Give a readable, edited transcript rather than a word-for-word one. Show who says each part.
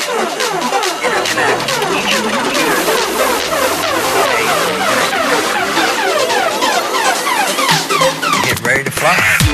Speaker 1: Interconnect each of the computers. Okay, connected. Get ready to fly.